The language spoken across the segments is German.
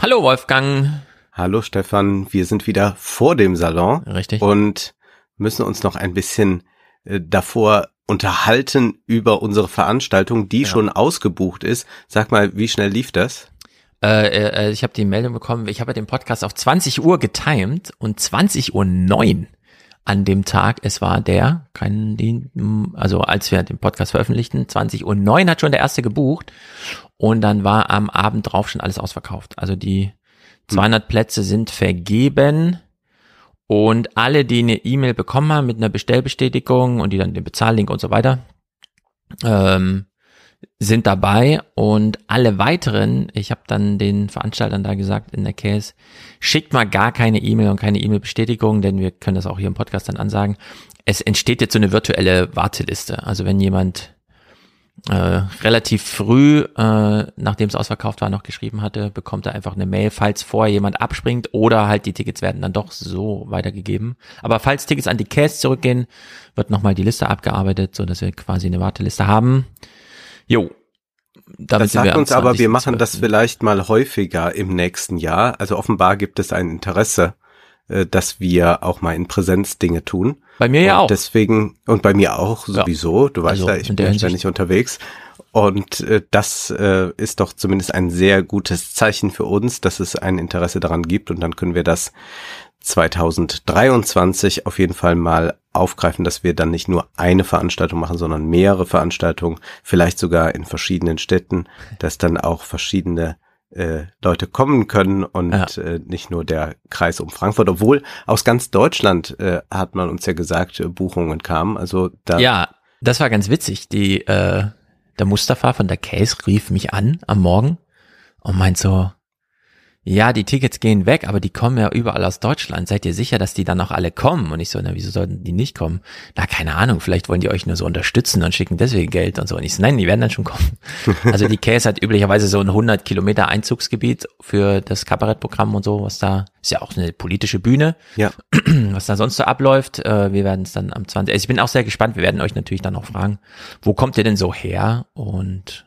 Hallo Wolfgang. Hallo Stefan, wir sind wieder vor dem Salon. Richtig. Und müssen uns noch ein bisschen davor unterhalten über unsere Veranstaltung, die schon ausgebucht ist. Sag mal, wie schnell lief das? Ich habe die Meldung bekommen, ich habe den Podcast auf 20 Uhr getimed und 20:09 Uhr an dem Tag, es war als wir den Podcast veröffentlichten, 20:09 Uhr hat schon der erste gebucht und dann war am Abend drauf schon alles ausverkauft. Also die 200 Plätze sind vergeben und alle, die eine E-Mail bekommen haben mit einer Bestellbestätigung und die dann den Bezahllink und so weiter, sind dabei und alle weiteren, ich habe dann den Veranstaltern da gesagt in der Case, schickt mal gar keine E-Mail und keine E-Mail-Bestätigung, denn wir können das auch hier im Podcast dann ansagen. Es entsteht jetzt so eine virtuelle Warteliste. Also wenn jemand relativ früh, nachdem es ausverkauft war, noch geschrieben hatte, bekommt er einfach eine Mail, falls vorher jemand abspringt oder halt die Tickets werden dann doch so weitergegeben. Aber falls Tickets an die Case zurückgehen, wird nochmal die Liste abgearbeitet, so dass wir quasi eine Warteliste haben. Jo. Das sagt uns aber, wir machen das vielleicht mal häufiger im nächsten Jahr. Also offenbar gibt es ein Interesse, dass wir auch mal in Präsenz Dinge tun. Bei mir ja auch. Deswegen, und bei mir auch sowieso. Ja. Du weißt ja, ich bin ja ständig unterwegs. Und das ist doch zumindest ein sehr gutes Zeichen für uns, dass es ein Interesse daran gibt. Und dann können wir das 2023 auf jeden Fall mal aufgreifen, dass wir dann nicht nur eine Veranstaltung machen, sondern mehrere Veranstaltungen, vielleicht sogar in verschiedenen Städten, dass dann auch verschiedene Leute kommen können und nicht nur der Kreis um Frankfurt, obwohl aus ganz Deutschland hat man uns ja gesagt, Buchungen kamen. Also da ja, das war ganz witzig. Der Mustafa von der Case rief mich an am Morgen und meint so, ja, die Tickets gehen weg, aber die kommen ja überall aus Deutschland. Seid ihr sicher, dass die dann auch alle kommen? Und ich so, na, wieso sollten die nicht kommen? Na, keine Ahnung, vielleicht wollen die euch nur so unterstützen und schicken deswegen Geld und so. Und ich so, nein, die werden dann schon kommen. Also die Case hat üblicherweise so ein 100 Kilometer Einzugsgebiet für das Kabarettprogramm und so, was da, ist ja auch eine politische Bühne, ja, was da sonst so abläuft. Wir werden es dann am 20. Also ich bin auch sehr gespannt, wir werden euch natürlich dann auch fragen, wo kommt ihr denn so her? Und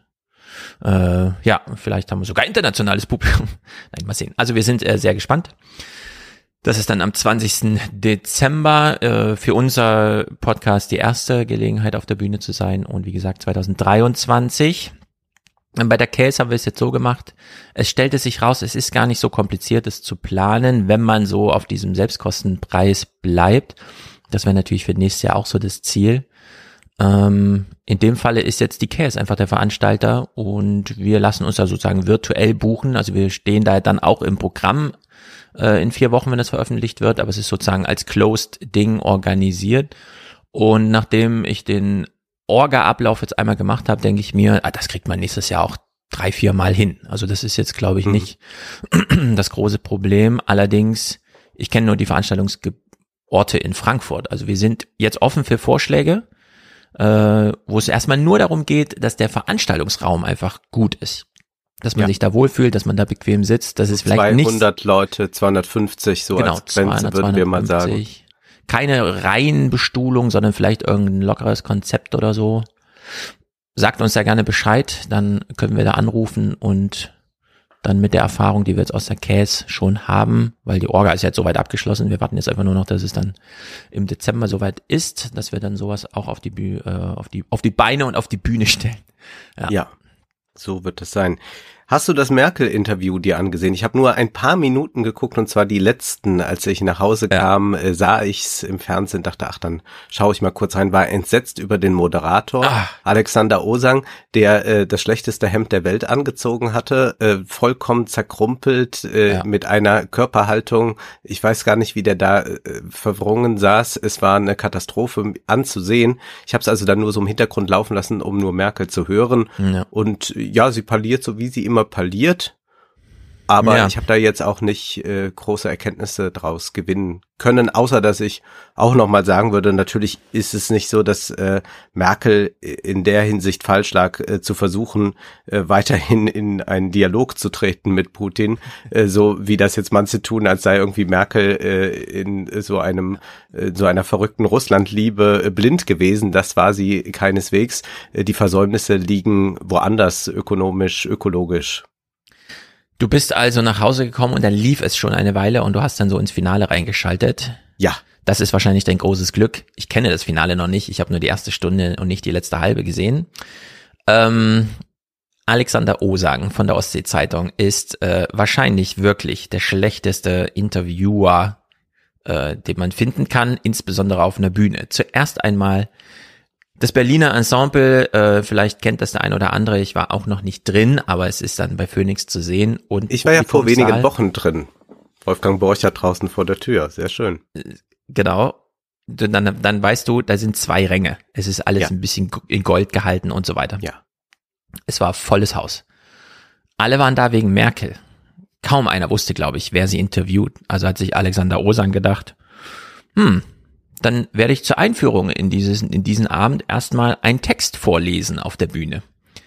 vielleicht haben wir sogar internationales Publikum. Nein, mal sehen. Also wir sind sehr gespannt. Das ist dann am 20. Dezember für unser Podcast die erste Gelegenheit auf der Bühne zu sein und wie gesagt 2023. Bei der Case haben wir es jetzt so gemacht, es stellte sich raus, es ist gar nicht so kompliziert, es zu planen, wenn man so auf diesem Selbstkostenpreis bleibt. Das wäre natürlich für nächstes Jahr auch so das Ziel. In dem Falle ist jetzt die Case einfach der Veranstalter und wir lassen uns da sozusagen virtuell buchen. Also wir stehen da dann auch im Programm in 4 Wochen, wenn das veröffentlicht wird, aber es ist sozusagen als Closed-Ding organisiert. Und nachdem ich den Orga-Ablauf jetzt einmal gemacht habe, denke ich mir, das kriegt man nächstes Jahr auch 3-4 Mal hin. Also das ist jetzt, glaube ich, nicht das große Problem. Allerdings, ich kenne nur die Veranstaltungsorte in Frankfurt. Also wir sind jetzt offen für Vorschläge, wo es erstmal nur darum geht, dass der Veranstaltungsraum einfach gut ist. Dass man sich da wohlfühlt, dass man da bequem sitzt, dass es vielleicht nicht 200 Leute, 250, so genau, als Grenze würden wir mal sagen. Keine Reihenbestuhlung, sondern vielleicht irgendein lockeres Konzept oder so. Sagt uns da gerne Bescheid, dann können wir da anrufen und dann mit der Erfahrung, die wir jetzt aus der Case schon haben, weil die Orga ist jetzt soweit abgeschlossen, wir warten jetzt einfach nur noch, dass es dann im Dezember soweit ist, dass wir dann sowas auch auf die Beine und auf die Bühne stellen. Ja, so wird es sein. Hast du das Merkel-Interview dir angesehen? Ich habe nur ein paar Minuten geguckt und zwar die letzten. Als ich nach Hause kam, sah ich's im Fernsehen, dachte, dann schaue ich mal kurz rein, war entsetzt über den Moderator, Alexander Osang, der das schlechteste Hemd der Welt angezogen hatte, vollkommen zerkrumpelt, mit einer Körperhaltung, ich weiß gar nicht, wie der da verwrungen saß, es war eine Katastrophe anzusehen. Ich habe es also dann nur so im Hintergrund laufen lassen, um nur Merkel zu hören und ja, sie parliert so, wie sie immer parliert, aber ich habe da jetzt auch nicht große Erkenntnisse draus gewinnen können, außer dass ich auch nochmal sagen würde, natürlich ist es nicht so, dass Merkel in der Hinsicht falsch lag, zu versuchen, weiterhin in einen Dialog zu treten mit Putin, so wie das jetzt manche tun, als sei irgendwie Merkel in so einer verrückten Russlandliebe blind gewesen. Das war sie keineswegs. Die Versäumnisse liegen woanders, ökonomisch, ökologisch. Du bist also nach Hause gekommen und dann lief es schon eine Weile und du hast dann so ins Finale reingeschaltet. Ja. Das ist wahrscheinlich dein großes Glück. Ich kenne das Finale noch nicht. Ich habe nur die erste Stunde und nicht die letzte halbe gesehen. Alexander Osang von der Ostsee-Zeitung ist wahrscheinlich wirklich der schlechteste Interviewer, den man finden kann, insbesondere auf einer Bühne. Zuerst einmal das Berliner Ensemble, vielleicht kennt das der ein oder andere, ich war auch noch nicht drin, aber es ist dann bei Phoenix zu sehen. Und ich war ja vor wenigen Wochen drin. Wolfgang Borchert draußen vor der Tür, sehr schön. Genau. Dann weißt du, da sind 2 Ränge. Es ist alles ein bisschen in Gold gehalten und so weiter. Ja. Es war volles Haus. Alle waren da wegen Merkel. Kaum einer wusste, glaube ich, wer sie interviewt. Also hat sich Alexander Osang gedacht, dann werde ich zur Einführung in diesen Abend erstmal einen Text vorlesen auf der Bühne.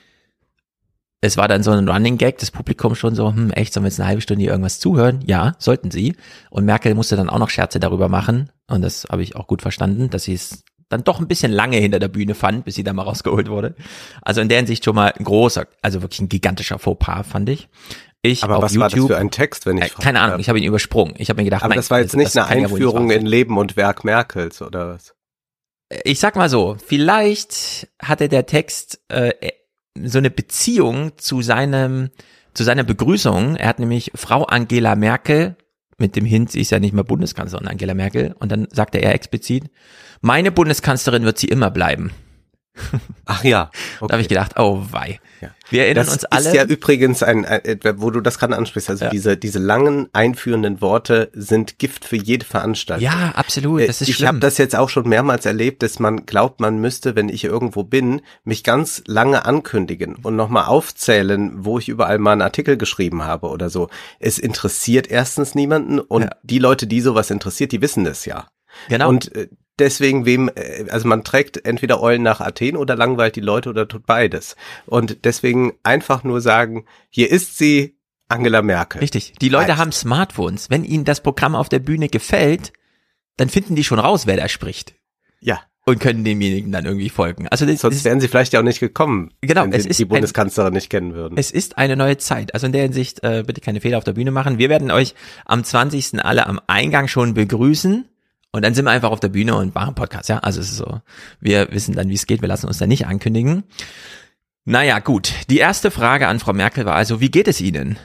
Es war dann so ein Running Gag, das Publikum schon so, echt, sollen wir jetzt eine halbe Stunde hier irgendwas zuhören? Ja, sollten sie. Und Merkel musste dann auch noch Scherze darüber machen. Und das habe ich auch gut verstanden, dass sie es dann doch ein bisschen lange hinter der Bühne fand, bis sie da mal rausgeholt wurde. Also in der Hinsicht schon mal ein großer, also wirklich ein gigantischer Fauxpas, fand ich. Aber was war das für ein Text, wenn ich keine Ahnung, ich habe ihn übersprungen. Ich habe mir gedacht, aber das war jetzt nicht eine Einführung in Leben und Werk Merkels, oder was? Ich sag mal so, vielleicht hatte der Text so eine Beziehung zu seiner Begrüßung. Er hat nämlich Frau Angela Merkel, mit dem Hint, sie ist ja nicht mehr Bundeskanzlerin, Angela Merkel, und dann sagte er explizit, meine Bundeskanzlerin wird sie immer bleiben. Ach ja. Okay. Da habe ich gedacht, oh wei. Ja. Wir erinnern uns alle. Das ist ja übrigens wo du das gerade ansprichst, also diese langen einführenden Worte sind Gift für jede Veranstaltung. Ja, absolut, das ist schlimm. Ich habe das jetzt auch schon mehrmals erlebt, dass man glaubt, man müsste, wenn ich irgendwo bin, mich ganz lange ankündigen und nochmal aufzählen, wo ich überall mal einen Artikel geschrieben habe oder so. Es interessiert erstens niemanden und die Leute, die sowas interessiert, die wissen es ja. Genau. Und deswegen also man trägt entweder Eulen nach Athen oder langweilt die Leute oder tut beides. Und deswegen einfach nur sagen, hier ist sie, Angela Merkel. Richtig. Die Leute haben Smartphones. Wenn ihnen das Programm auf der Bühne gefällt, dann finden die schon raus, wer da spricht. Ja. Und können demjenigen dann irgendwie folgen. Also sonst wären sie vielleicht ja auch nicht gekommen, genau, wenn sie die Bundeskanzlerin nicht kennen würden. Es ist eine neue Zeit. Also in der Hinsicht bitte keine Fehler auf der Bühne machen. Wir werden euch am 20. alle am Eingang schon begrüßen. Und dann sind wir einfach auf der Bühne und machen Podcast, ja. Also es ist so, wir wissen dann, wie es geht, wir lassen uns da nicht ankündigen. Naja, gut. Die erste Frage an Frau Merkel war also, wie geht es Ihnen?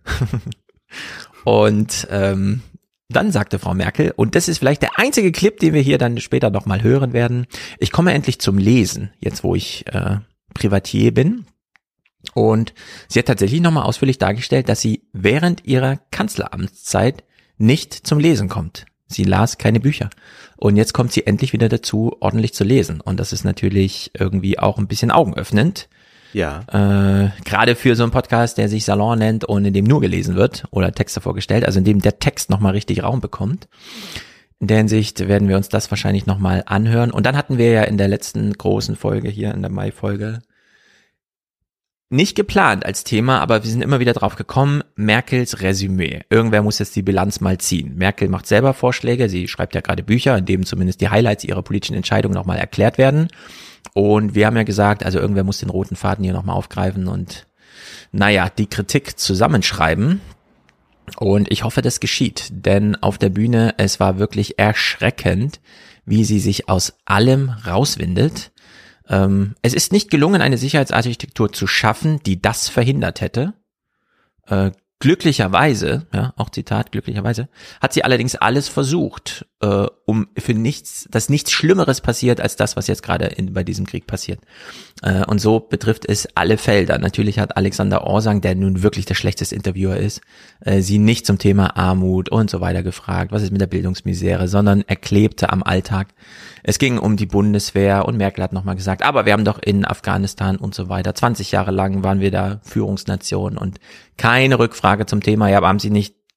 Und dann sagte Frau Merkel, und das ist vielleicht der einzige Clip, den wir hier dann später nochmal hören werden, ich komme endlich zum Lesen, jetzt wo ich Privatier bin. Und sie hat tatsächlich nochmal ausführlich dargestellt, dass sie während ihrer Kanzleramtszeit nicht zum Lesen kommt. Sie las keine Bücher. Und jetzt kommt sie endlich wieder dazu, ordentlich zu lesen. Und das ist natürlich irgendwie auch ein bisschen augenöffnend. Ja. Gerade für so einen Podcast, der sich Salon nennt und in dem nur gelesen wird oder Texte vorgestellt, also in dem der Text nochmal richtig Raum bekommt. In der Hinsicht werden wir uns das wahrscheinlich nochmal anhören. Und dann hatten wir ja in der letzten großen Folge hier, in der Mai-Folge, nicht geplant als Thema, aber wir sind immer wieder drauf gekommen, Merkels Resümee. Irgendwer muss jetzt die Bilanz mal ziehen. Merkel macht selber Vorschläge, sie schreibt ja gerade Bücher, in denen zumindest die Highlights ihrer politischen Entscheidungen nochmal erklärt werden. Und wir haben ja gesagt, also irgendwer muss den roten Faden hier nochmal aufgreifen und die Kritik zusammenschreiben. Und ich hoffe, das geschieht, denn auf der Bühne, es war wirklich erschreckend, wie sie sich aus allem rauswindet. Es ist nicht gelungen, eine Sicherheitsarchitektur zu schaffen, die das verhindert hätte. Glücklicherweise, ja, auch Zitat, glücklicherweise, hat sie allerdings alles versucht, dass nichts Schlimmeres passiert als das, was jetzt gerade bei diesem Krieg passiert. Und so betrifft es alle Felder. Natürlich hat Alexander Osang, der nun wirklich der schlechteste Interviewer ist, sie nicht zum Thema Armut und so weiter gefragt, was ist mit der Bildungsmisere, sondern er klebte am Alltag. Es ging um die Bundeswehr und Merkel hat nochmal gesagt, aber wir haben doch in Afghanistan und so weiter, 20 Jahre lang waren wir da Führungsnation und keine Rückfrage zum Thema, ja, aber haben Sie nicht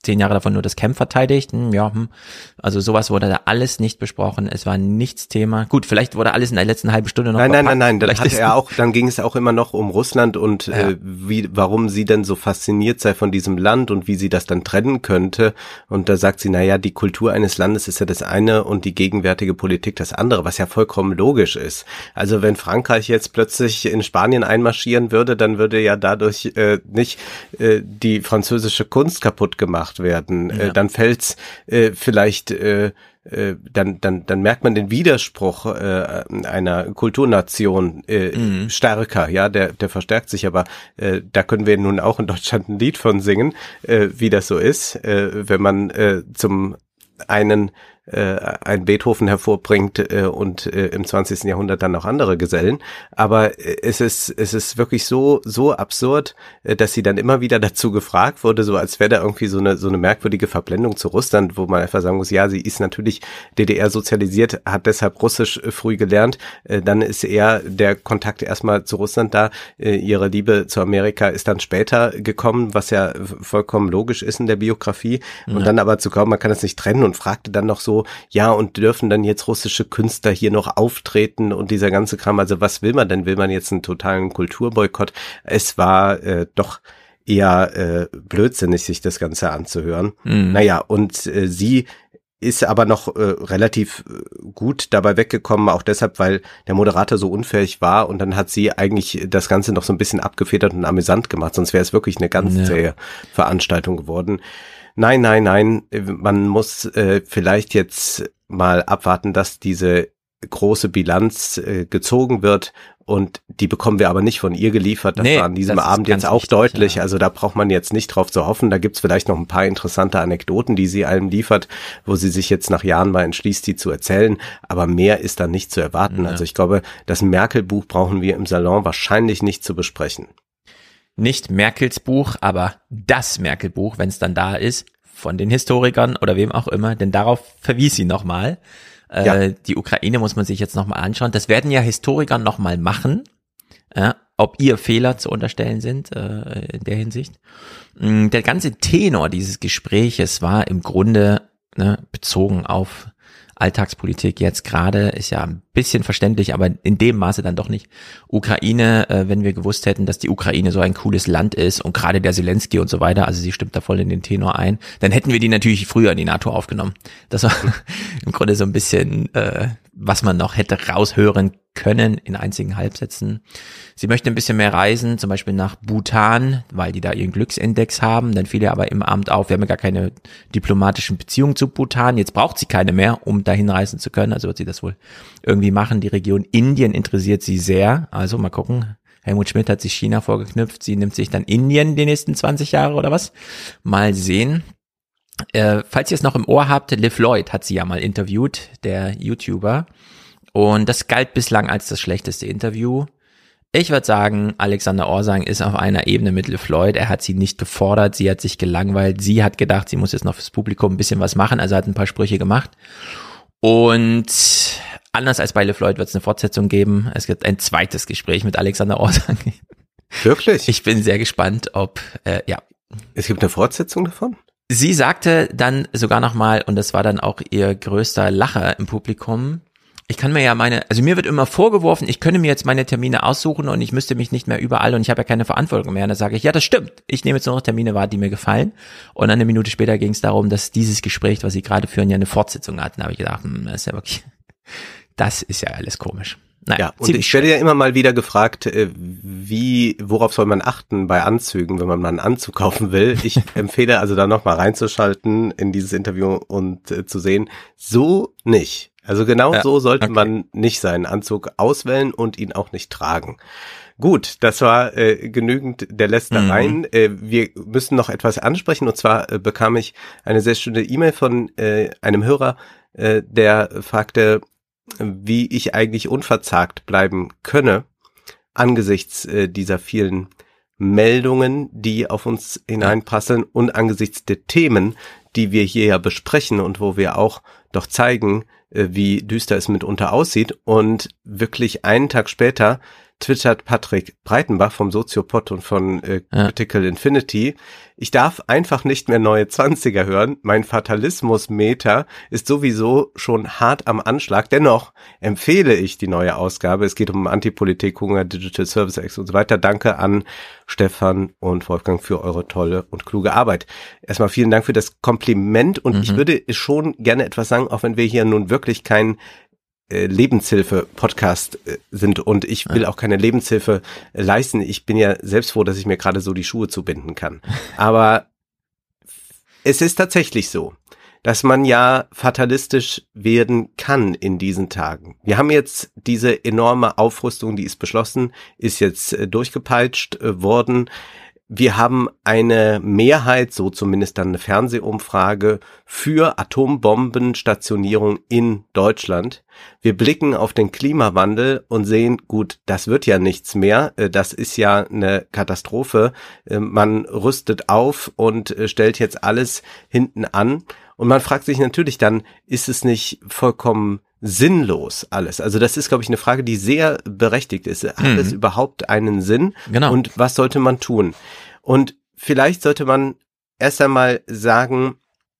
10 Jahre davon nur das Camp verteidigt. Also sowas wurde da alles nicht besprochen. Es war nichts Thema. Gut, vielleicht wurde alles in der letzten halben Stunde noch verpackt. Nein. Dann ging es auch immer noch um Russland und warum sie denn so fasziniert sei von diesem Land und wie sie das dann trennen könnte. Und da sagt sie, die Kultur eines Landes ist ja das eine und die gegenwärtige Politik das andere, was ja vollkommen logisch ist. Also wenn Frankreich jetzt plötzlich in Spanien einmarschieren würde, dann würde ja dadurch nicht die französische Kunst kaputt gemacht werden. Dann fällt's vielleicht dann merkt man den Widerspruch einer Kulturnation stärker, ja, der verstärkt sich, aber da können wir nun auch in Deutschland ein Lied von singen, wie das so ist, wenn man zum einen ein Beethoven hervorbringt und im 20. Jahrhundert dann noch andere Gesellen. Aber es ist wirklich so absurd, dass sie dann immer wieder dazu gefragt wurde, so als wäre da irgendwie so eine merkwürdige Verblendung zu Russland, wo man einfach sagen muss, ja, sie ist natürlich DDR sozialisiert, hat deshalb Russisch früh gelernt. Dann ist eher der Kontakt erstmal zu Russland da. Ihre Liebe zu Amerika ist dann später gekommen, was ja vollkommen logisch ist in der Biografie. Ja. Und dann aber zu kommen, man kann es nicht trennen und fragte dann noch so, ja, und dürfen dann jetzt russische Künstler hier noch auftreten und dieser ganze Kram, also was will man denn? Will man jetzt einen totalen Kulturboykott? Es war doch eher blödsinnig, sich das Ganze anzuhören. Naja, und sie ist aber noch relativ gut dabei weggekommen, auch deshalb, weil der Moderator so unfähig war und dann hat sie eigentlich das Ganze noch so ein bisschen abgefedert und amüsant gemacht, sonst wäre es wirklich eine ganz zähe Veranstaltung geworden. Nein, man muss vielleicht jetzt mal abwarten, dass diese große Bilanz gezogen wird und die bekommen wir aber nicht von ihr geliefert. Das war an diesem Abend jetzt auch deutlich, also da braucht man jetzt nicht drauf zu hoffen. Da gibt's vielleicht noch ein paar interessante Anekdoten, die sie einem liefert, wo sie sich jetzt nach Jahren mal entschließt, die zu erzählen, aber mehr ist da nicht zu erwarten. Ja. Also ich glaube, das Merkel-Buch brauchen wir im Salon wahrscheinlich nicht zu besprechen. Nicht Merkels Buch, aber das Merkel-Buch, wenn es dann da ist, von den Historikern oder wem auch immer, denn darauf verwies sie nochmal. Die Ukraine muss man sich jetzt nochmal anschauen. Das werden ja Historiker nochmal machen, ob ihr Fehler zu unterstellen sind in der Hinsicht. Der ganze Tenor dieses Gespräches war im Grunde bezogen auf Alltagspolitik jetzt gerade, ist ja ein bisschen verständlich, aber in dem Maße dann doch nicht. Ukraine, wenn wir gewusst hätten, dass die Ukraine so ein cooles Land ist und gerade der Zelensky und so weiter, also sie stimmt da voll in den Tenor ein, dann hätten wir die natürlich früher in die NATO aufgenommen. Das war im Grunde so ein bisschen, was man noch hätte raushören können in einzigen Halbsätzen. Sie möchte ein bisschen mehr reisen, zum Beispiel nach Bhutan, weil die da ihren Glücksindex haben. Dann fiel ihr aber im Abend auf, wir haben ja gar keine diplomatischen Beziehungen zu Bhutan. Jetzt braucht sie keine mehr, um dahin reisen zu können. Also wird sie das wohl irgendwie machen. Die Region Indien interessiert sie sehr. Also mal gucken. Helmut Schmidt hat sich China vorgeknüpft. Sie nimmt sich dann Indien die nächsten 20 Jahre oder was? Mal sehen. Falls ihr es noch im Ohr habt, Liv Lloyd hat sie ja mal interviewt, der YouTuber. Und das galt bislang als das schlechteste Interview. Ich würde sagen, Alexander Orsang ist auf einer Ebene mit Liv Lloyd. Er hat sie nicht gefordert, sie hat sich gelangweilt. Sie hat gedacht, sie muss jetzt noch fürs Publikum ein bisschen was machen, also hat ein paar Sprüche gemacht. Und anders als bei Liv Lloyd wird es eine Fortsetzung geben. Es gibt ein zweites Gespräch mit Alexander Orsang. Wirklich? Ich bin sehr gespannt, ob, Es gibt eine Fortsetzung davon? Sie sagte dann sogar nochmal, und das war dann auch ihr größter Lacher im Publikum, ich kann mir ja mir wird immer vorgeworfen, ich könne mir jetzt meine Termine aussuchen und ich müsste mich nicht mehr überall und ich habe ja keine Verantwortung mehr. Und dann sage ich, ja, das stimmt. Ich nehme jetzt nur noch Termine wahr, die mir gefallen. Und dann eine Minute später ging es darum, dass dieses Gespräch, was sie gerade führen, ja eine Fortsetzung hatten. Da habe ich gedacht, das ist ja alles komisch. Naja, ja, und ich werde ja immer mal wieder gefragt, worauf soll man achten bei Anzügen, wenn man mal einen Anzug kaufen will. Ich empfehle also da nochmal reinzuschalten in dieses Interview und zu sehen, so nicht. Also genau so sollte man nicht seinen Anzug auswählen und ihn auch nicht tragen. Gut, das war genügend der Lästereien. Wir müssen noch etwas ansprechen und zwar bekam ich eine sehr schöne E-Mail von einem Hörer, der fragte, wie ich eigentlich unverzagt bleiben könne angesichts dieser vielen Meldungen, die auf uns hineinprasseln und angesichts der Themen, die wir hier ja besprechen und wo wir auch doch zeigen, wie düster es mitunter aussieht. Und wirklich einen Tag später twittert Patrick Breitenbach vom Soziopod und von Critical Infinity: Ich darf einfach nicht mehr neue 20er hören. Mein Fatalismus-Meter ist sowieso schon hart am Anschlag. Dennoch empfehle ich die neue Ausgabe. Es geht um Antipolitik, Hunger, Digital Service Acts und so weiter. Danke an Stefan und Wolfgang für eure tolle und kluge Arbeit. Erstmal vielen Dank für das Kompliment und ich würde schon gerne etwas sagen, auch wenn wir hier nun wirklich kein Lebenshilfe-Podcast sind und ich will auch keine Lebenshilfe leisten. Ich bin ja selbst froh, dass ich mir gerade so die Schuhe zubinden kann. Aber es ist tatsächlich so, dass man ja fatalistisch werden kann in diesen Tagen. Wir haben jetzt diese enorme Aufrüstung, die ist beschlossen, ist jetzt durchgepeitscht worden. Wir haben eine Mehrheit, so zumindest dann eine Fernsehumfrage, für Atombombenstationierung in Deutschland. Wir blicken auf den Klimawandel und sehen, gut, das wird ja nichts mehr. Das ist ja eine Katastrophe. Man rüstet auf und stellt jetzt alles hinten an. Und man fragt sich natürlich dann, ist es nicht vollkommen sinnlos alles? Also das ist, glaube ich, eine Frage, die sehr berechtigt ist. Hat es überhaupt einen Sinn? Genau. Und was sollte man tun? Und vielleicht sollte man erst einmal sagen,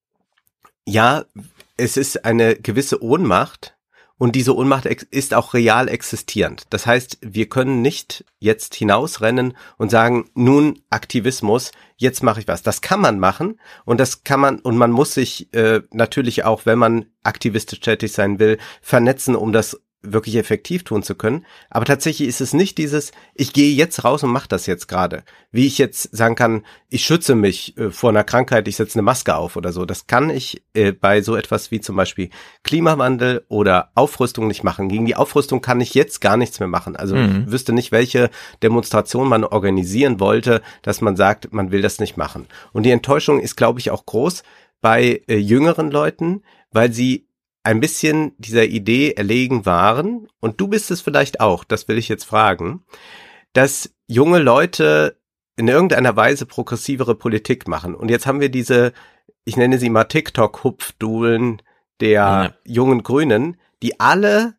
ja, es ist eine gewisse Ohnmacht und diese Ohnmacht ist auch real existierend. Das heißt, wir können nicht jetzt hinausrennen und sagen, nun Aktivismus, jetzt mache ich was. Das kann man machen und man muss sich natürlich auch, wenn man aktivistisch tätig sein will, vernetzen, um das wirklich effektiv tun zu können. Aber tatsächlich ist es nicht dieses, ich gehe jetzt raus und mache das jetzt gerade. Wie ich jetzt sagen kann, ich schütze mich vor einer Krankheit, ich setze eine Maske auf oder so. Das kann ich bei so etwas wie zum Beispiel Klimawandel oder Aufrüstung nicht machen. Gegen die Aufrüstung kann ich jetzt gar nichts mehr machen. Also ich wüsste nicht, welche Demonstration man organisieren wollte, dass man sagt, man will das nicht machen. Und die Enttäuschung ist, glaube ich, auch groß bei jüngeren Leuten, weil sie ein bisschen dieser Idee erlegen waren, und du bist es vielleicht auch, das will ich jetzt fragen, dass junge Leute in irgendeiner Weise progressivere Politik machen. Und jetzt haben wir diese, ich nenne sie mal TikTok-Hupfduhlen der jungen Grünen, die alle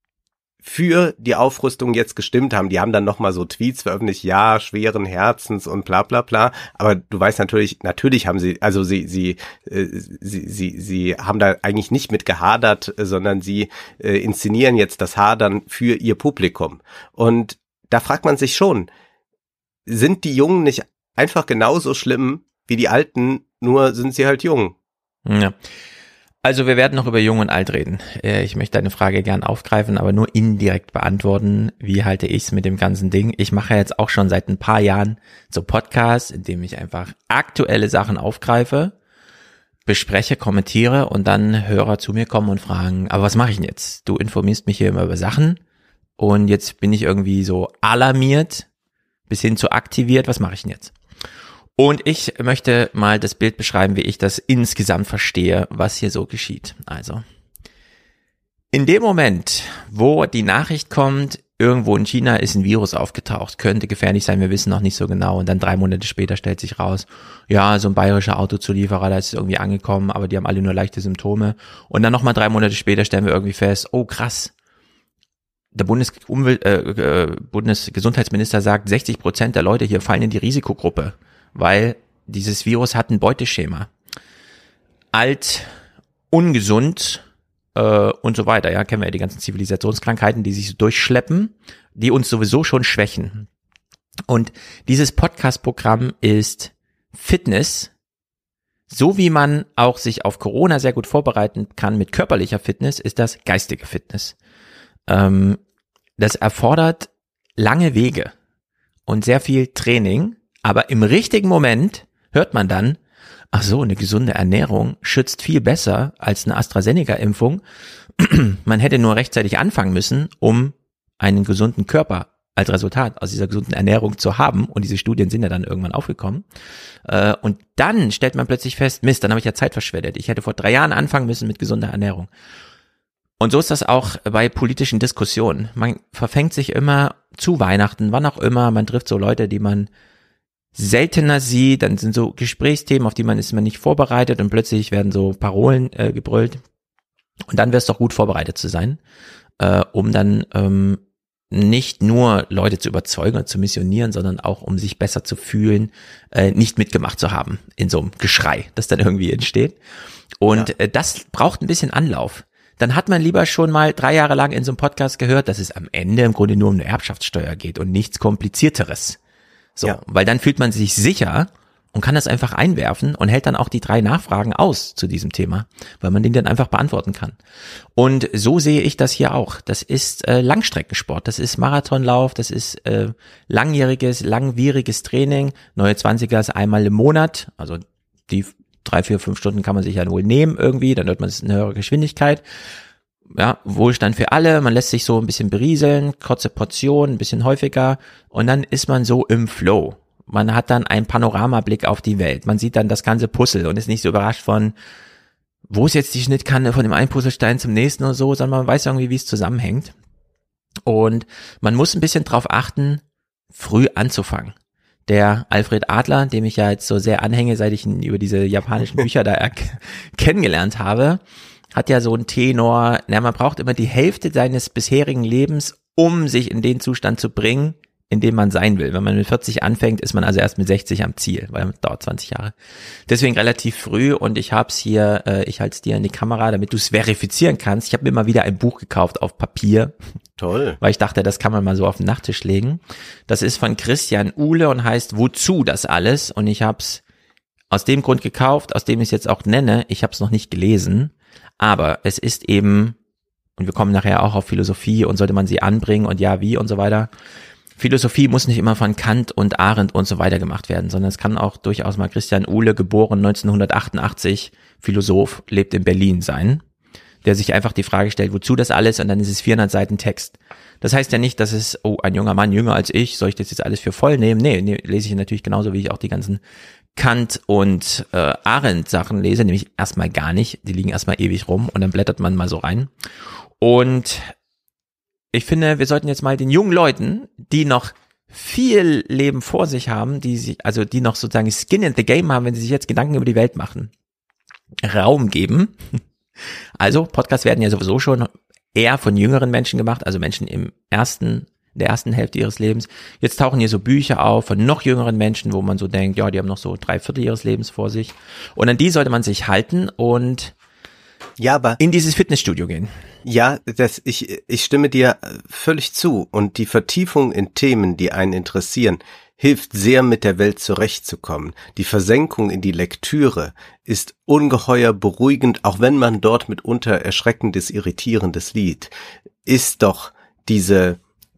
für die Aufrüstung jetzt gestimmt haben. Die haben dann nochmal so Tweets veröffentlicht, ja, schweren Herzens und bla bla bla. Aber du weißt natürlich haben sie, also sie haben da eigentlich nicht mit gehadert, sondern sie inszenieren jetzt das Hadern für ihr Publikum. Und da fragt man sich schon, sind die Jungen nicht einfach genauso schlimm wie die Alten, nur sind sie halt jung? Ja. Also wir werden noch über Jung und Alt reden. Ich möchte deine Frage gern aufgreifen, aber nur indirekt beantworten. Wie halte ich es mit dem ganzen Ding? Ich mache jetzt auch schon seit ein paar Jahren so Podcasts, in dem ich einfach aktuelle Sachen aufgreife, bespreche, kommentiere und dann Hörer zu mir kommen und fragen, aber was mache ich denn jetzt? Du informierst mich hier immer über Sachen und jetzt bin ich irgendwie so alarmiert bis hin zu aktiviert. Was mache ich denn jetzt? Und ich möchte mal das Bild beschreiben, wie ich das insgesamt verstehe, was hier so geschieht. Also, in dem Moment, wo die Nachricht kommt, irgendwo in China ist ein Virus aufgetaucht, könnte gefährlich sein, wir wissen noch nicht so genau. Und dann 3 Monate später stellt sich raus, ja, so ein bayerischer Autozulieferer, da ist es irgendwie angekommen, aber die haben alle nur leichte Symptome. Und dann nochmal 3 Monate später stellen wir irgendwie fest, oh krass, der Bundesgesundheitsminister sagt, 60% der Leute hier fallen in die Risikogruppe, weil dieses Virus hat ein Beuteschema. Alt, ungesund und so weiter. Ja, kennen wir ja die ganzen Zivilisationskrankheiten, die sich so durchschleppen, die uns sowieso schon schwächen. Und dieses Podcast-Programm ist Fitness, so wie man auch sich auf Corona sehr gut vorbereiten kann mit körperlicher Fitness, ist das geistige Fitness. Das erfordert lange Wege und sehr viel Training. Aber im richtigen Moment hört man dann, ach so, eine gesunde Ernährung schützt viel besser als eine AstraZeneca-Impfung. Man hätte nur rechtzeitig anfangen müssen, um einen gesunden Körper als Resultat aus dieser gesunden Ernährung zu haben. Und diese Studien sind ja dann irgendwann aufgekommen. Und dann stellt man plötzlich fest, Mist, dann habe ich ja Zeit verschwendet. Ich hätte vor 3 Jahren anfangen müssen mit gesunder Ernährung. Und so ist das auch bei politischen Diskussionen. Man verfängt sich immer zu Weihnachten, wann auch immer. Man trifft so Leute, die man seltener sieht, dann sind so Gesprächsthemen, auf die man ist man nicht vorbereitet und plötzlich werden so Parolen gebrüllt und dann wäre es doch gut vorbereitet zu sein, um dann nicht nur Leute zu überzeugen und zu missionieren, sondern auch um sich besser zu fühlen, nicht mitgemacht zu haben in so einem Geschrei, das dann irgendwie entsteht. Und das braucht ein bisschen Anlauf. Dann hat man lieber schon mal 3 Jahre lang in so einem Podcast gehört, dass es am Ende im Grunde nur um eine Erbschaftssteuer geht und nichts Komplizierteres. So, weil dann fühlt man sich sicher und kann das einfach einwerfen und hält dann auch die 3 Nachfragen aus zu diesem Thema, weil man den dann einfach beantworten kann. Und so sehe ich das hier auch. Das ist Langstreckensport, das ist Marathonlauf, das ist langwieriges Training. Neue 20er ist einmal im Monat, also die 3, 4, 5 Stunden kann man sich ja wohl nehmen irgendwie, dann hört man es in höherer Geschwindigkeit. Ja, Wohlstand für alle, man lässt sich so ein bisschen berieseln, kurze Portionen, ein bisschen häufiger und dann ist man so im Flow. Man hat dann einen Panoramablick auf die Welt. Man sieht dann das ganze Puzzle und ist nicht so überrascht von, wo ist jetzt die Schnittkanne von dem einen Puzzlestein zum nächsten oder so, sondern man weiß irgendwie, wie es zusammenhängt. Und man muss ein bisschen drauf achten, früh anzufangen. Der Alfred Adler, dem ich ja jetzt so sehr anhänge, seit ich ihn über diese japanischen Bücher da kennengelernt habe, hat ja so einen Tenor, man braucht immer die Hälfte seines bisherigen Lebens, um sich in den Zustand zu bringen, in dem man sein will. Wenn man mit 40 anfängt, ist man also erst mit 60 am Ziel, weil es dauert 20 Jahre. Deswegen relativ früh und ich hab's hier, ich halte es dir in die Kamera, damit du es verifizieren kannst. Ich habe mir mal wieder ein Buch gekauft auf Papier. Toll. Weil ich dachte, das kann man mal so auf den Nachttisch legen. Das ist von Christian Uhle und heißt Wozu das alles? Und ich hab's aus dem Grund gekauft, aus dem ich es jetzt auch nenne. Ich habe es noch nicht gelesen, aber es ist eben, und wir kommen nachher auch auf Philosophie und sollte man sie anbringen und ja, wie und so weiter. Philosophie muss nicht immer von Kant und Arendt und so weiter gemacht werden, sondern es kann auch durchaus mal Christian Uhle, geboren 1988, Philosoph, lebt in Berlin sein, der sich einfach die Frage stellt, wozu das alles, und dann ist es 400 Seiten Text. Das heißt ja nicht, dass es, ein junger Mann, jünger als ich, soll ich das jetzt alles für voll nehmen? Nee, lese ich natürlich genauso, wie ich auch die ganzen Kant und Arendt Sachen lese, nämlich erstmal gar nicht, die liegen erstmal ewig rum und dann blättert man mal so rein. Und ich finde, wir sollten jetzt mal den jungen Leuten, die noch viel Leben vor sich haben, die noch sozusagen Skin in the Game haben, wenn sie sich jetzt Gedanken über die Welt machen, Raum geben. Also Podcasts werden ja sowieso schon eher von jüngeren Menschen gemacht, also Menschen in der ersten Hälfte ihres Lebens. Jetzt tauchen hier so Bücher auf von noch jüngeren Menschen, wo man so denkt, ja, die haben noch so 3/4 ihres Lebens vor sich. Und an die sollte man sich halten und in dieses Fitnessstudio gehen. Ja, ich stimme dir völlig zu. Und die Vertiefung in Themen, die einen interessieren, hilft sehr, mit der Welt zurechtzukommen. Die Versenkung in die Lektüre ist ungeheuer beruhigend, auch wenn man dort mitunter Erschreckendes, Irritierendes liest. Ist doch diese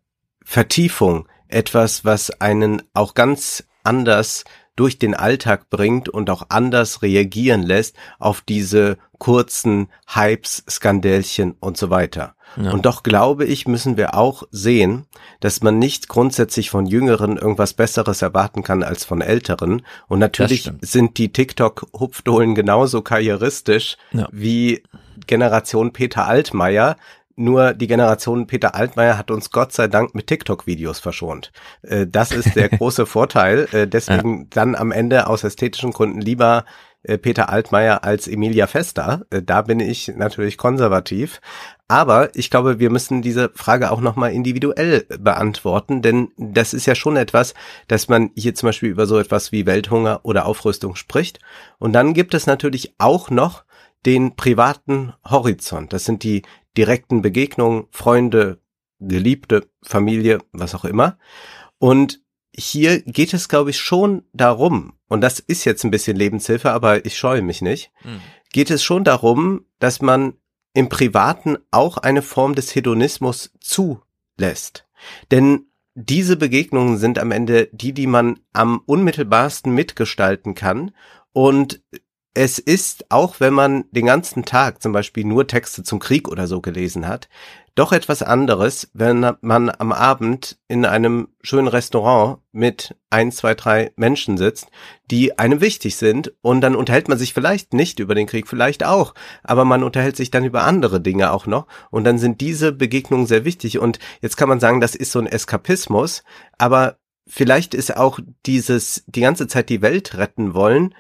Vertiefung etwas, was einen auch ganz anders durch den Alltag bringt und auch anders reagieren lässt auf diese kurzen Hypes, Skandälchen und so weiter. Ja. Und doch glaube ich, müssen wir auch sehen, dass man nicht grundsätzlich von Jüngeren irgendwas Besseres erwarten kann als von Älteren. Und natürlich sind die TikTok-Hupfdohlen genauso karrieristisch wie Generation Peter Altmaier. Nur die Generation Peter Altmaier hat uns Gott sei Dank mit TikTok-Videos verschont. Das ist der große Vorteil. Deswegen dann am Ende aus ästhetischen Gründen lieber Peter Altmaier als Emilia Vesta. Da bin ich natürlich konservativ. Aber ich glaube, wir müssen diese Frage auch nochmal individuell beantworten, denn das ist ja schon etwas, dass man hier zum Beispiel über so etwas wie Welthunger oder Aufrüstung spricht. Und dann gibt es natürlich auch noch den privaten Horizont. Das sind die direkten Begegnungen, Freunde, Geliebte, Familie, was auch immer. Und hier geht es, glaube ich, schon darum, und das ist jetzt ein bisschen Lebenshilfe, aber ich scheue mich nicht, geht es schon darum, dass man im Privaten auch eine Form des Hedonismus zulässt. Denn diese Begegnungen sind am Ende die man am unmittelbarsten mitgestalten kann. Und es ist, auch wenn man den ganzen Tag zum Beispiel nur Texte zum Krieg oder so gelesen hat, doch etwas anderes, wenn man am Abend in einem schönen Restaurant mit 1, 2, 3 Menschen sitzt, die einem wichtig sind, und dann unterhält man sich vielleicht nicht über den Krieg, vielleicht auch, aber man unterhält sich dann über andere Dinge auch noch, und dann sind diese Begegnungen sehr wichtig. Und jetzt kann man sagen, das ist so ein Eskapismus, aber vielleicht ist auch die ganze Zeit die Welt retten wollen,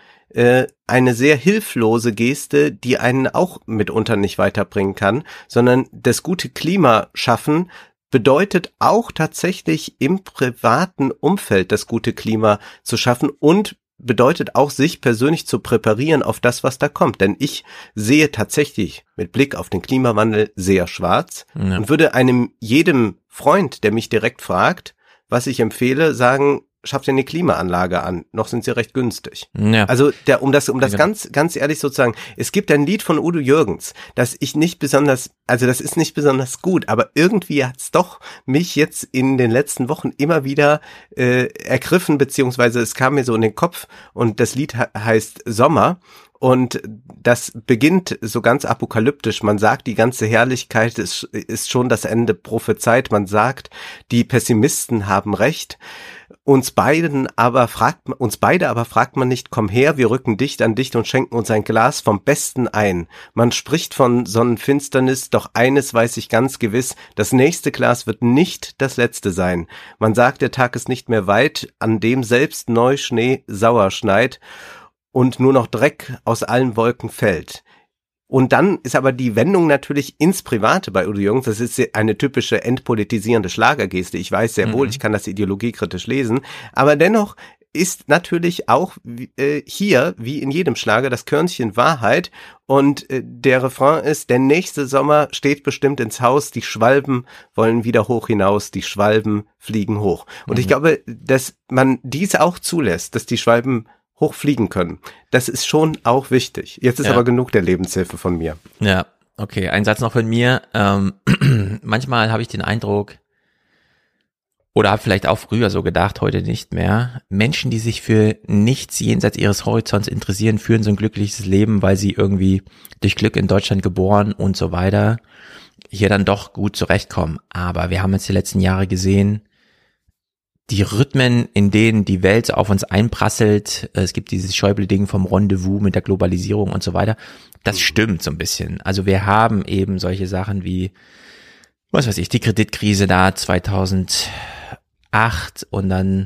eine sehr hilflose Geste, die einen auch mitunter nicht weiterbringen kann, sondern das gute Klima schaffen, bedeutet auch tatsächlich im privaten Umfeld das gute Klima zu schaffen und bedeutet auch, sich persönlich zu präparieren auf das, was da kommt. Denn ich sehe tatsächlich mit Blick auf den Klimawandel sehr schwarz und würde jedem Freund, der mich direkt fragt, was ich empfehle, sagen, schafft ihr eine Klimaanlage an. Noch sind sie recht günstig. Ja. Also um das ganz ehrlich so zu sagen, es gibt ein Lied von Udo Jürgens, das ist nicht besonders gut, aber irgendwie hat's doch mich jetzt in den letzten Wochen immer wieder ergriffen, beziehungsweise es kam mir so in den Kopf und das Lied heißt Sommer. Und das beginnt so ganz apokalyptisch. Man sagt, die ganze Herrlichkeit ist schon das Ende prophezeit. Man sagt, die Pessimisten haben recht. Uns beide aber fragt man nicht, komm her, wir rücken dicht an dicht und schenken uns ein Glas vom Besten ein. Man spricht von Sonnenfinsternis, doch eines weiß ich ganz gewiss, das nächste Glas wird nicht das letzte sein. Man sagt, der Tag ist nicht mehr weit, an dem selbst Neuschnee sauer schneit und nur noch Dreck aus allen Wolken fällt. Und dann ist aber die Wendung natürlich ins Private bei Udo Jürgens. Das ist eine typische entpolitisierende Schlagergeste. Ich weiß sehr wohl, ich kann das ideologiekritisch lesen. Aber dennoch ist natürlich auch hier, wie in jedem Schlager, das Körnchen Wahrheit. Und der Refrain ist, der nächste Sommer steht bestimmt ins Haus. Die Schwalben wollen wieder hoch hinaus. Die Schwalben fliegen hoch. Und ich glaube, dass man dies auch zulässt, dass die Schwalben hochfliegen können. Das ist schon auch wichtig. Jetzt ist aber genug der Lebenshilfe von mir. Ja, okay. Ein Satz noch von mir. Manchmal habe ich den Eindruck, oder habe vielleicht auch früher so gedacht, heute nicht mehr, Menschen, die sich für nichts jenseits ihres Horizonts interessieren, führen so ein glückliches Leben, weil sie irgendwie durch Glück in Deutschland geboren und so weiter, hier dann doch gut zurechtkommen. Aber wir haben jetzt die letzten Jahre gesehen, die Rhythmen, in denen die Welt auf uns einprasselt, es gibt dieses Schäuble-Ding vom Rendezvous mit der Globalisierung und so weiter, das stimmt so ein bisschen. Also wir haben eben solche Sachen wie, was weiß ich, die Kreditkrise da 2008 und dann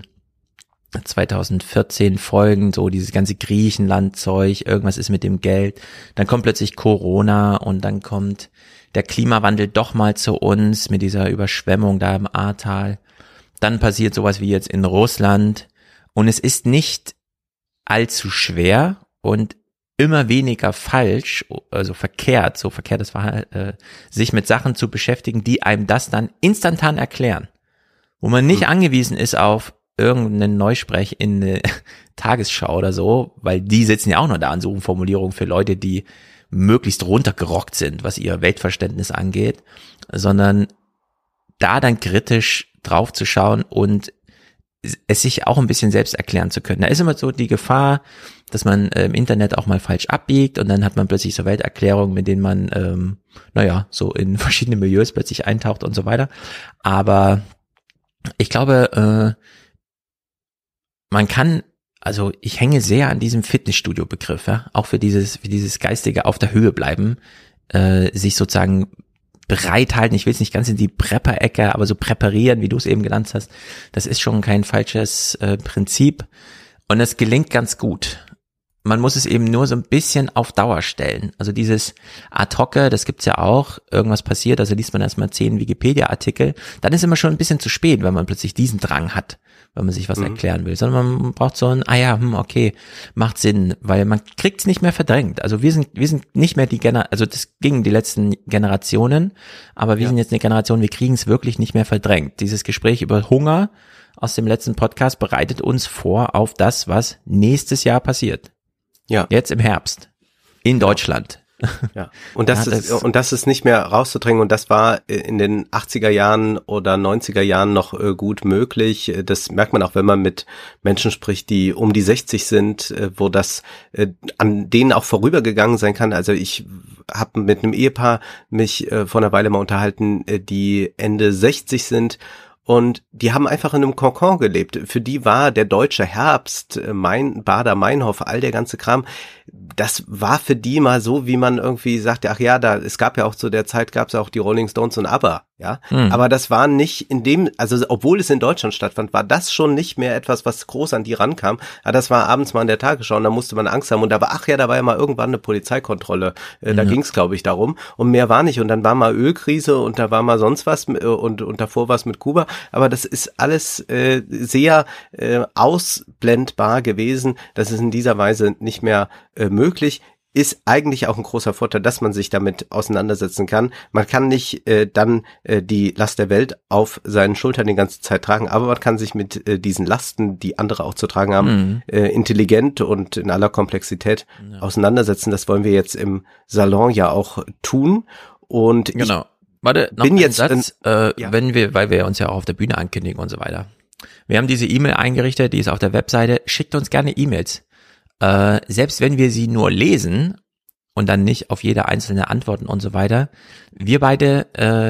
2014 folgend, so dieses ganze Griechenland-Zeug, irgendwas ist mit dem Geld, dann kommt plötzlich Corona und dann kommt der Klimawandel doch mal zu uns mit dieser Überschwemmung da im Ahrtal. Dann passiert sowas wie jetzt in Russland und es ist nicht allzu schwer und immer weniger falsch, also verkehrt, so verkehrtes Verhalten, sich mit Sachen zu beschäftigen, die einem das dann instantan erklären, wo man nicht angewiesen ist auf irgendeinen Neusprech in eine Tagesschau oder so, weil die sitzen ja auch noch da und suchen Formulierungen für Leute, die möglichst runtergerockt sind, was ihr Weltverständnis angeht, sondern da dann kritisch drauf zu schauen und es sich auch ein bisschen selbst erklären zu können. Da ist immer so die Gefahr, dass man im Internet auch mal falsch abbiegt und dann hat man plötzlich so Welterklärungen, mit denen man, so in verschiedene Milieus plötzlich eintaucht und so weiter. Aber ich glaube, man kann, also ich hänge sehr an diesem Fitnessstudio-Begriff, ja, auch für dieses geistige auf der Höhe bleiben, sich sozusagen bereithalten, ich will es nicht ganz in die Prepper-Ecke, aber so präparieren, wie du es eben genannt hast, das ist schon kein falsches Prinzip und es gelingt ganz gut. Man muss es eben nur so ein bisschen auf Dauer stellen. Also dieses Ad-Hoc, das gibt's ja auch, irgendwas passiert, also liest man erstmal 10 Wikipedia-Artikel, dann ist immer schon ein bisschen zu spät, wenn man plötzlich diesen Drang hat, wenn man sich was erklären will, sondern man braucht so ein, okay, macht Sinn, weil man kriegt's nicht mehr verdrängt. Also wir sind nicht mehr also das ging die letzten Generationen, aber wir sind jetzt eine Generation, wir kriegen's wirklich nicht mehr verdrängt. Dieses Gespräch über Hunger aus dem letzten Podcast bereitet uns vor auf das, was nächstes Jahr passiert. Ja. Jetzt im Herbst. In Deutschland. Ja. Und das ist nicht mehr rauszudrängen und das war in den 80er Jahren oder 90er Jahren noch gut möglich. Das merkt man auch, wenn man mit Menschen spricht, die um die 60 sind, wo das an denen auch vorübergegangen sein kann. Also ich habe mit einem Ehepaar mich vor einer Weile mal unterhalten, die Ende 60 sind. Und die haben einfach in einem Kokon gelebt. Für die war der deutsche Herbst, Baader Meinhof, all der ganze Kram, das war für die mal so, wie man irgendwie sagte, ach ja, es gab ja auch zu der Zeit, gab es ja auch die Rolling Stones und ABBA, ja. Aber das war nicht also obwohl es in Deutschland stattfand, war das schon nicht mehr etwas, was groß an die rankam. Ja, das war abends mal in der Tagesschau und da musste man Angst haben und da war ja mal irgendwann eine Polizeikontrolle. Da ging's, glaube ich, darum und mehr war nicht und dann war mal Ölkrise und da war mal sonst was und davor was mit Kuba. Aber das ist alles sehr ausblendbar gewesen. Das ist in dieser Weise nicht mehr möglich. Ist eigentlich auch ein großer Vorteil, dass man sich damit auseinandersetzen kann. Man kann nicht dann die Last der Welt auf seinen Schultern die ganze Zeit tragen, aber man kann sich mit diesen Lasten, die andere auch zu tragen haben, intelligent und in aller Komplexität auseinandersetzen. Das wollen wir jetzt im Salon ja auch tun. Und genau. Warte, noch einen Satz, weil wir uns ja auch auf der Bühne ankündigen und so weiter. Wir haben diese E-Mail eingerichtet, die ist auf der Webseite. Schickt uns gerne E-Mails. Selbst wenn wir sie nur lesen und dann nicht auf jede einzelne antworten und so weiter, wir beide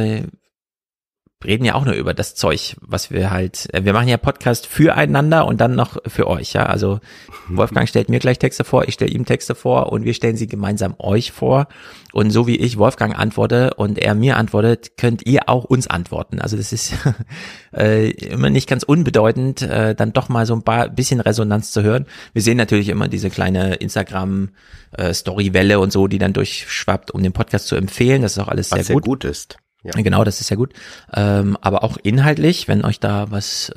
reden ja auch nur über das Zeug, was wir wir machen ja Podcast füreinander und dann noch für euch, ja, also Wolfgang stellt mir gleich Texte vor, ich stelle ihm Texte vor und wir stellen sie gemeinsam euch vor und so wie ich Wolfgang antworte und er mir antwortet, könnt ihr auch uns antworten, also das ist immer nicht ganz unbedeutend, dann doch mal so ein bisschen Resonanz zu hören. Wir sehen natürlich immer diese kleine Instagram-Story-Welle und so, die dann durchschwappt, um den Podcast zu empfehlen, das ist auch alles sehr gut ist. Ja. Genau, das ist ja gut. Aber auch inhaltlich, wenn euch da was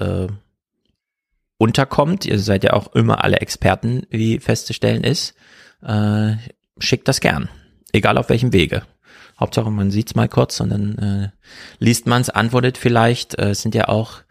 unterkommt, ihr seid ja auch immer alle Experten, wie festzustellen ist, schickt das gern. Egal auf welchem Wege. Hauptsache man sieht's mal kurz und dann liest man's, antwortet vielleicht. Es sind ja auch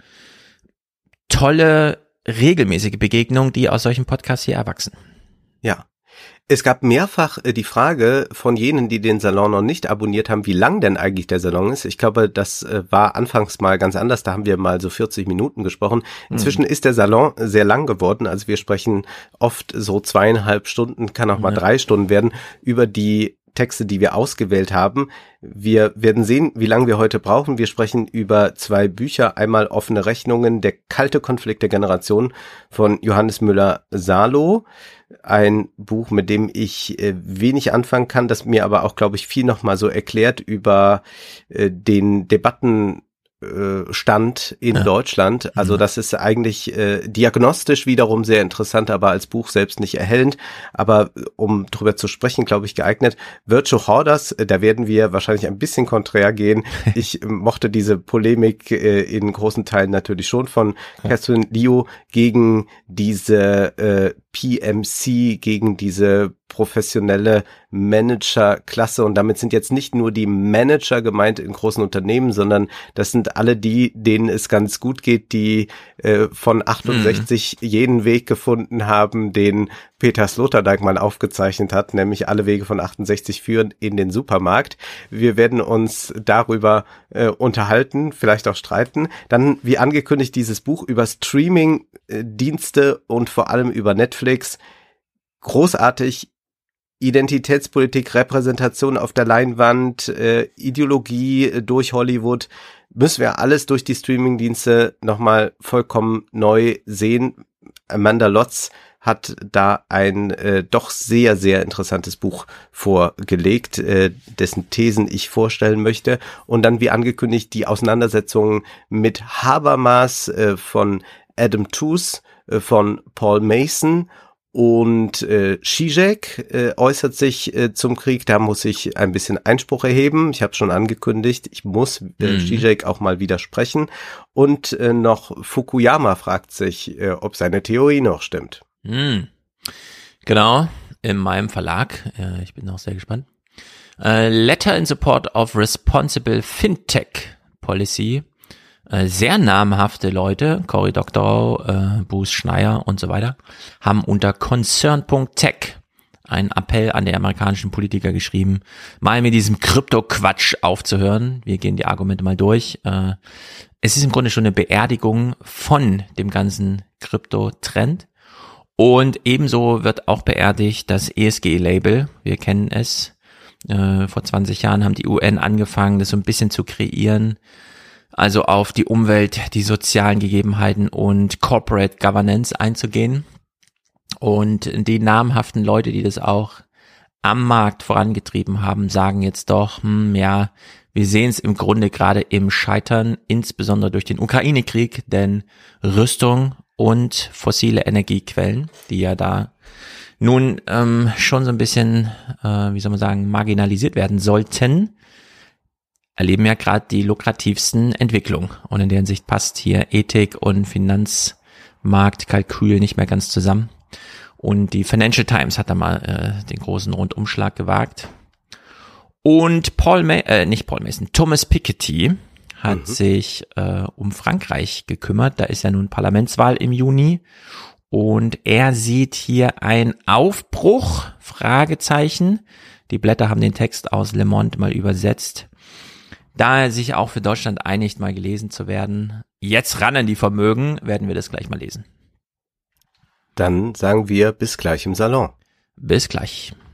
tolle, regelmäßige Begegnungen, die aus solchen Podcasts hier erwachsen. Ja. Es gab mehrfach die Frage von jenen, die den Salon noch nicht abonniert haben, wie lang denn eigentlich der Salon ist. Ich glaube, das war anfangs mal ganz anders. Da haben wir mal so 40 Minuten gesprochen. Inzwischen ist der Salon sehr lang geworden. Also wir sprechen oft so 2,5 Stunden, kann auch mal 3 Stunden werden, über die Texte, die wir ausgewählt haben. Wir werden sehen, wie lange wir heute brauchen. Wir sprechen über 2 Bücher. Einmal Offene Rechnungen, der kalte Konflikt der Generation von Johannes Müller-Salow. Ein Buch, mit dem ich wenig anfangen kann, das mir aber auch, glaube ich, viel nochmal so erklärt über den Debattenstand in Deutschland. Also das ist eigentlich diagnostisch wiederum sehr interessant, aber als Buch selbst nicht erhellend. Aber um drüber zu sprechen, glaube ich, geeignet. Virtual Hoarders, da werden wir wahrscheinlich ein bisschen konträr gehen. Ich mochte diese Polemik in großen Teilen natürlich schon von Catherine Liu gegen diese PMC, gegen diese professionelle Managerklasse und damit sind jetzt nicht nur die Manager gemeint in großen Unternehmen, sondern das sind alle die, denen es ganz gut geht, die von 68 jenen Weg gefunden haben, den Peter Sloterdijk mal aufgezeichnet hat, nämlich alle Wege von 68 führen in den Supermarkt. Wir werden uns darüber unterhalten, vielleicht auch streiten. Dann, wie angekündigt, dieses Buch über Streaming-Dienste und vor allem über Netflix. Großartig. Identitätspolitik, Repräsentation auf der Leinwand, Ideologie durch Hollywood, müssen wir alles durch die Streamingdienste nochmal vollkommen neu sehen. Amanda Lotz hat da ein doch sehr, sehr interessantes Buch vorgelegt, dessen Thesen ich vorstellen möchte. Und dann, wie angekündigt, die Auseinandersetzung mit Habermas von Adam Tooze, von Paul Mason. Und Zizek äußert sich zum Krieg, da muss ich ein bisschen Einspruch erheben. Ich habe schon angekündigt, ich muss Zizek auch mal widersprechen. Und noch Fukuyama fragt sich, ob seine Theorie noch stimmt. Genau, in meinem Verlag. Ich bin auch sehr gespannt. Letter in Support of Responsible Fintech Policy. Sehr namhafte Leute, Cory Doctorow, Bruce Schneier und so weiter, haben unter concern.tech einen Appell an die amerikanischen Politiker geschrieben, mal mit diesem Krypto-Quatsch aufzuhören. Wir gehen die Argumente mal durch. Es ist im Grunde schon eine Beerdigung von dem ganzen Krypto-Trend. Und ebenso wird auch beerdigt das ESG-Label. Wir kennen es. Vor 20 Jahren haben die UN angefangen, das so ein bisschen zu kreieren. Also auf die Umwelt, die sozialen Gegebenheiten und Corporate Governance einzugehen. Und die namhaften Leute, die das auch am Markt vorangetrieben haben, sagen jetzt doch, ja, wir sehen es im Grunde gerade im Scheitern, insbesondere durch den Ukraine-Krieg, denn Rüstung und fossile Energiequellen, die ja da nun schon so ein bisschen, wie soll man sagen, marginalisiert werden sollten, erleben ja gerade die lukrativsten Entwicklungen. Und in der Hinsicht passt hier Ethik und Finanzmarktkalkül nicht mehr ganz zusammen. Und die Financial Times hat da mal den großen Rundumschlag gewagt. Und Thomas Piketty hat sich um Frankreich gekümmert. Da ist ja nun Parlamentswahl im Juni. Und er sieht hier ein Aufbruch, Fragezeichen. Die Blätter haben den Text aus Le Monde mal übersetzt. Da er sich auch für Deutschland einigt, mal gelesen zu werden. Jetzt ran an die Vermögen, werden wir das gleich mal lesen. Dann sagen wir bis gleich im Salon. Bis gleich.